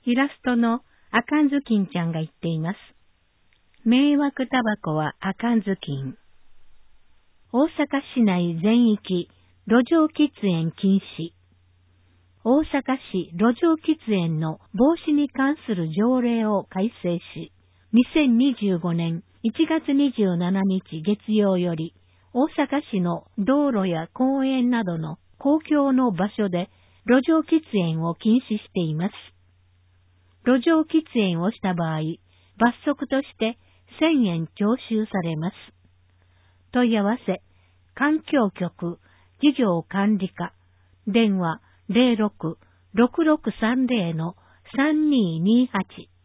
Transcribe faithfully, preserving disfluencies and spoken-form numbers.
イラストのあかんずきんちゃんが言っています。迷惑タバコはあかんずきん。大阪市内全域路上喫煙禁止。大阪市路上喫煙の防止に関する条例を改正し、にせんにじゅうごねんいちがつにじゅうしちにち月曜より、大阪市の道路や公園などの公共の場所で路上喫煙を禁止しています。路上喫煙をした場合、罰則としてせんえん徴収されます。問い合わせ、環境局、事業管理課、電話 ゼロろく ろくろくさんゼロ のさんにーにーはち